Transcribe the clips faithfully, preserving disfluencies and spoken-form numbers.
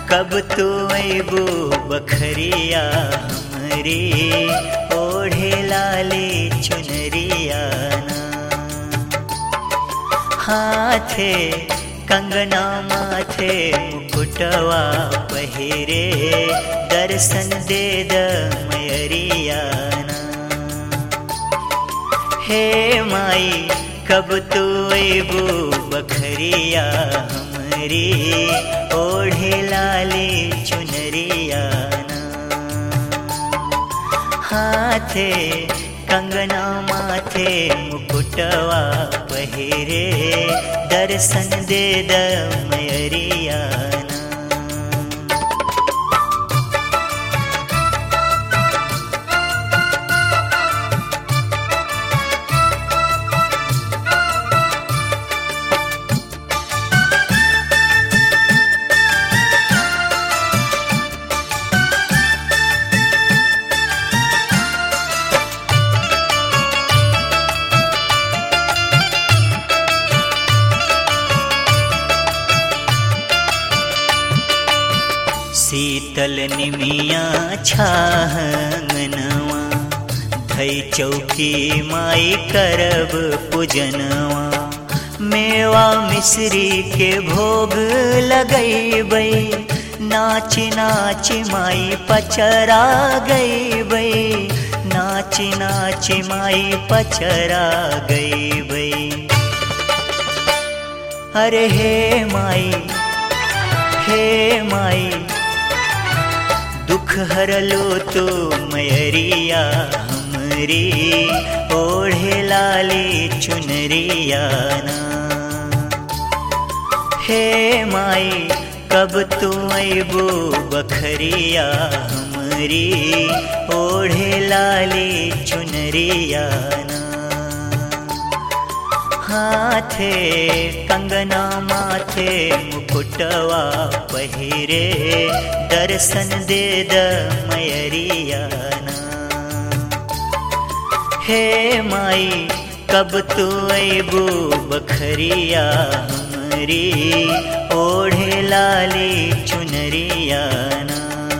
कब तू अबू बखरिया हमरे ओढ़े लाली चुनरिया ना। हाथे कंगना माथे मुकुटवा पहिरे दर्शन दे द मयरिया ना। हे माई कब तू अबू बखरिया हमरी ओढ़े लाली चुनरिया ना। हाथे कंगना माथे मुकुटवा पहिरे दर्शन दे द मयरिया ना। शीतल निमिया छाहंगनवा धई चौकी माई करब पूजनवा। मेवा मिश्री के भोग लगैबै नाच नाच माई पचरा गैबै। नाच नाच माई पचरा गैबै। अरे हे माई हे माई दुख हरलो तो मयरिया हमरी ओढ़े लाली चुनरिया ना। हे माई कब तू अबू बखरिया हमरी ओढ़े लाली चुनरिया ना। हाथे कंगना माथे मुकुटवा पहिरे दर्शन दे द मयरिया ना। हे माई कब तू अबू बखरिया हमरी ओढ़े लाली चुनरिया ना।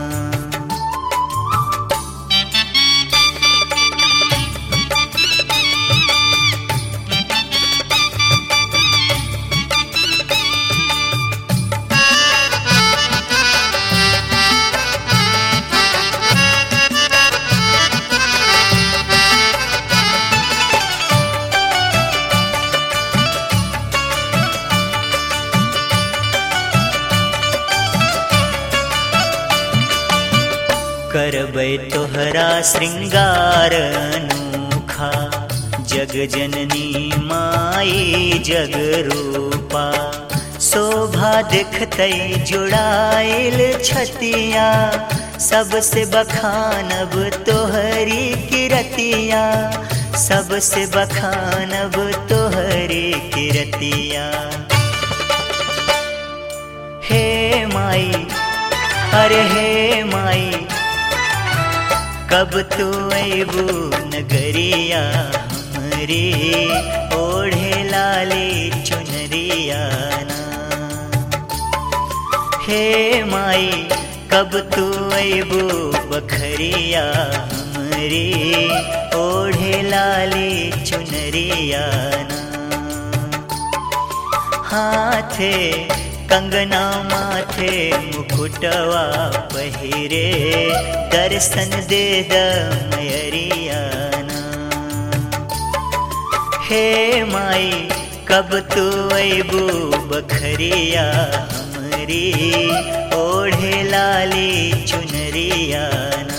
करबै तोहरा श्रृंगार अनोखा जग जननी माई जग रूपा। शोभा देखतै जुड़ाइल छतिया सबसे बखानब तोहरी किरतिया। सबसे बखानब तोहरी किरतिया। हे माई अरे हे माई कब तू अबू नगरिया हमरी ओढ़े लाली चुनरिया ना। हे माई कब तू अबू बखरिया हमरी ओढ़े लाली चुनरिया ना। हाथे कंगना माथे मुकुटवा पहिरे दर्शन दे द मयरिया ना। हे माई कब तू अबू बखरिया हमरी ओढ़े लाली चुनरिया ना।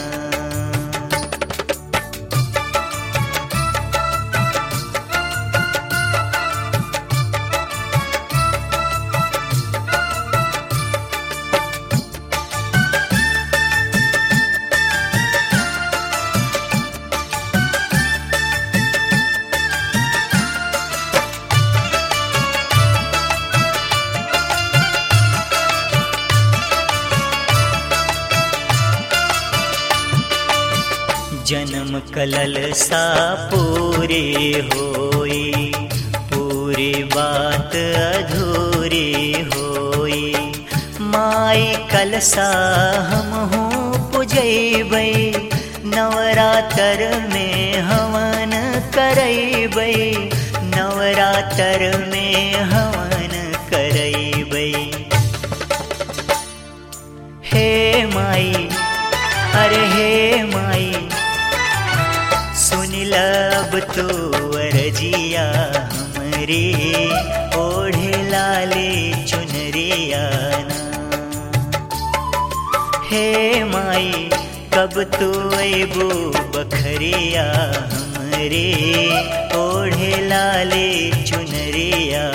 जन्म कलल सा पूरे होई, पूरी बात अधूरी होई। माँ माई कलसा हमहू पुजैबै, नवरात्र में हवन करैबै, नवरात्र में हवन करैबै। हे माई, अरे हे माई, सुन लब तो अरजिया हमरे, ओढ़े लाले चुनरिया ना। हे माई, कब तू अबू बखरिया हमरे, ओढ़े लाले चुनरिया